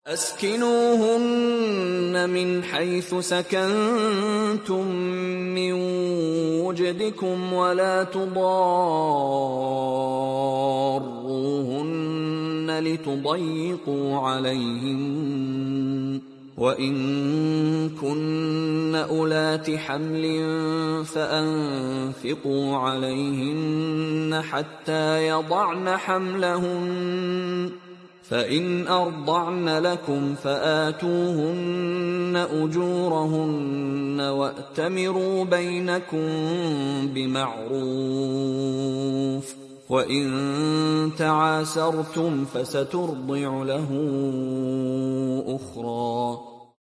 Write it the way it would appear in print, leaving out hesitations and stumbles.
أسكنوهن من حيث سكنتم من وجدكم ولا تضاروهن لتضيقوا عليهن وإن كن أولات حمل فأنفقوا عليهن حتى يضعن حملهن فإن أرضعن لكم فآتوهن أجورهن وأتمروا بينكم بمعروف وإن تعاسرتم فسترضع له أخرى